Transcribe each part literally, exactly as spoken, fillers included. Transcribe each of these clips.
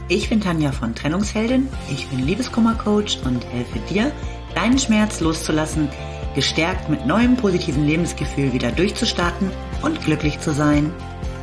Ich bin Tanja von Trennungsheldin, ich bin Liebeskummer-Coach und helfe dir, deinen Schmerz loszulassen, gestärkt mit neuem positiven Lebensgefühl wieder durchzustarten und glücklich zu sein.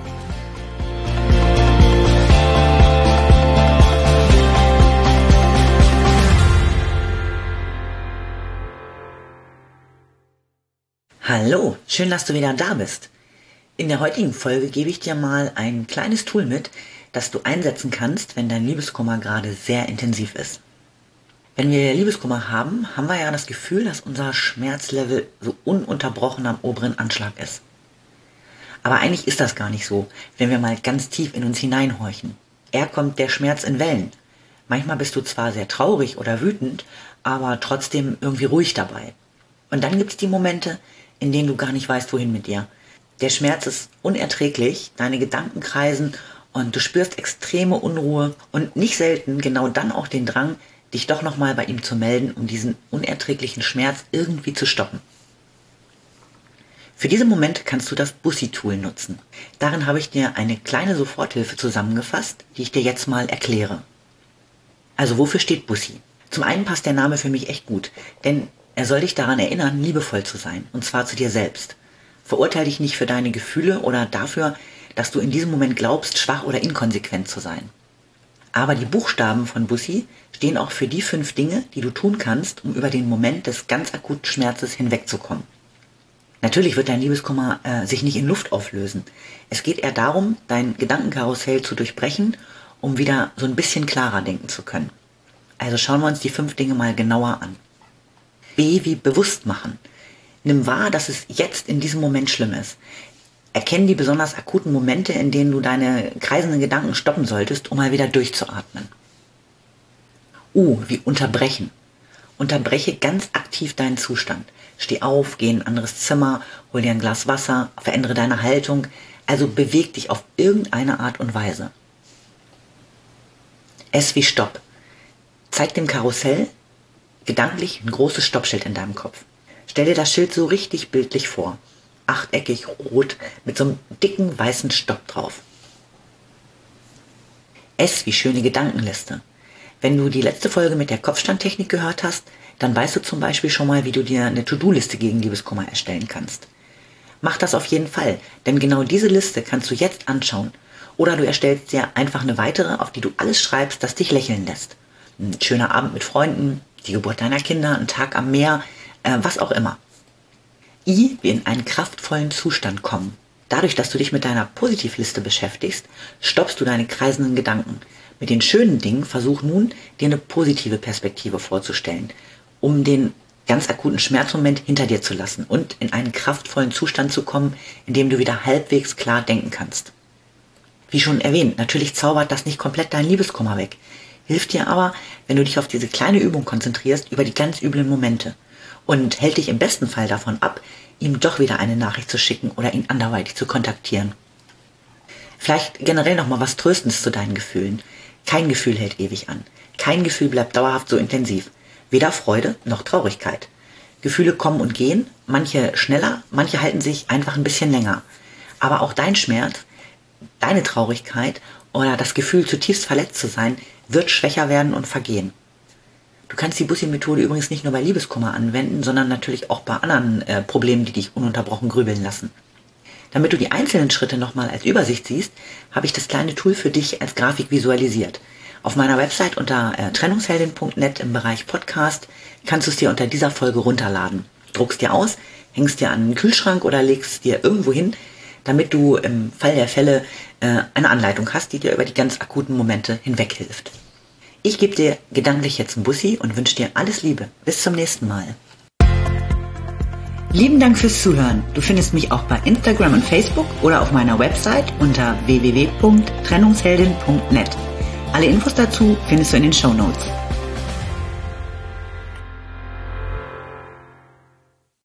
Hallo, schön, dass du wieder da bist. In der heutigen Folge gebe ich dir mal ein kleines Tool mit, das du einsetzen kannst, wenn dein Liebeskummer gerade sehr intensiv ist. Wenn wir Liebeskummer haben, haben wir ja das Gefühl, dass unser Schmerzlevel so ununterbrochen am oberen Anschlag ist. Aber eigentlich ist das gar nicht so, wenn wir mal ganz tief in uns hineinhorchen. Eher kommt der Schmerz in Wellen. Manchmal bist du zwar sehr traurig oder wütend, aber trotzdem irgendwie ruhig dabei. Und dann gibt es die Momente, in denen du gar nicht weißt, wohin mit dir. Der Schmerz ist unerträglich, deine Gedanken kreisen und du spürst extreme Unruhe und nicht selten genau dann auch den Drang, dich doch nochmal bei ihm zu melden, um diesen unerträglichen Schmerz irgendwie zu stoppen. Für diese Momente kannst du das Bussi-Tool nutzen. Darin habe ich dir eine kleine Soforthilfe zusammengefasst, die ich dir jetzt mal erkläre. Also wofür steht Bussi? Zum einen passt der Name für mich echt gut, denn er soll dich daran erinnern, liebevoll zu sein, und zwar zu dir selbst. Verurteile dich nicht für deine Gefühle oder dafür, dass du in diesem Moment glaubst, schwach oder inkonsequent zu sein. Aber die Buchstaben von Bussi stehen auch für die fünf Dinge, die du tun kannst, um über den Moment des ganz akuten Schmerzes hinwegzukommen. Natürlich wird dein Liebeskummer äh, sich nicht in Luft auflösen. Es geht eher darum, dein Gedankenkarussell zu durchbrechen, um wieder so ein bisschen klarer denken zu können. Also schauen wir uns die fünf Dinge mal genauer an. B wie bewusst machen. Nimm wahr, dass es jetzt in diesem Moment schlimm ist. Erkenn die besonders akuten Momente, in denen du deine kreisenden Gedanken stoppen solltest, um mal wieder durchzuatmen. U wie unterbrechen. Unterbreche ganz aktiv deinen Zustand. Steh auf, geh in ein anderes Zimmer, hol dir ein Glas Wasser, verändere deine Haltung, also beweg dich auf irgendeine Art und Weise. S wie Stopp. Zeig dem Karussell gedanklich ein großes Stoppschild in deinem Kopf. Stell dir das Schild so richtig bildlich vor. Achteckig, rot, mit so einem dicken, weißen Stopp drauf. S wie schöne Gedankenliste. Wenn du die letzte Folge mit der Kopfstandtechnik gehört hast, dann weißt du zum Beispiel schon mal, wie du dir eine To-Do-Liste gegen Liebeskummer erstellen kannst. Mach das auf jeden Fall, denn genau diese Liste kannst du jetzt anschauen. Oder du erstellst dir einfach eine weitere, auf die du alles schreibst, das dich lächeln lässt. Ein schöner Abend mit Freunden, die Geburt deiner Kinder, ein Tag am Meer, äh, was auch immer. I wie in einen kraftvollen Zustand kommen. Dadurch, dass du dich mit deiner Positivliste beschäftigst, stoppst du deine kreisenden Gedanken. Mit den schönen Dingen versuch nun, dir eine positive Perspektive vorzustellen, um den ganz akuten Schmerzmoment hinter dir zu lassen und in einen kraftvollen Zustand zu kommen, in dem du wieder halbwegs klar denken kannst. Wie schon erwähnt, natürlich zaubert das nicht komplett deinen Liebeskummer weg. Hilft dir aber, wenn du dich auf diese kleine Übung konzentrierst über die ganz üblen Momente und hält dich im besten Fall davon ab, ihm doch wieder eine Nachricht zu schicken oder ihn anderweitig zu kontaktieren. Vielleicht generell nochmal was Tröstendes zu deinen Gefühlen. Kein Gefühl hält ewig an. Kein Gefühl bleibt dauerhaft so intensiv. Weder Freude noch Traurigkeit. Gefühle kommen und gehen, manche schneller, manche halten sich einfach ein bisschen länger. Aber auch dein Schmerz, deine Traurigkeit oder das Gefühl, zutiefst verletzt zu sein, wird schwächer werden und vergehen. Du kannst die Bussi-Methode übrigens nicht nur bei Liebeskummer anwenden, sondern natürlich auch bei anderen äh, Problemen, die dich ununterbrochen grübeln lassen. Damit du die einzelnen Schritte nochmal als Übersicht siehst, habe ich das kleine Tool für dich als Grafik visualisiert. Auf meiner Website unter äh, trennungsheldin punkt net im Bereich Podcast kannst du es dir unter dieser Folge runterladen. Druckst dir aus, hängst dir an den Kühlschrank oder legst es dir irgendwo hin, damit du im Fall der Fälle äh, eine Anleitung hast, die dir über die ganz akuten Momente hinweg hilft. Ich gebe dir gedanklich jetzt ein Bussi und wünsche dir alles Liebe. Bis zum nächsten Mal. Lieben Dank fürs Zuhören. Du findest mich auch bei Instagram und Facebook oder auf meiner Website unter w w w punkt trennungsheldin punkt net. Alle Infos dazu findest du in den Shownotes.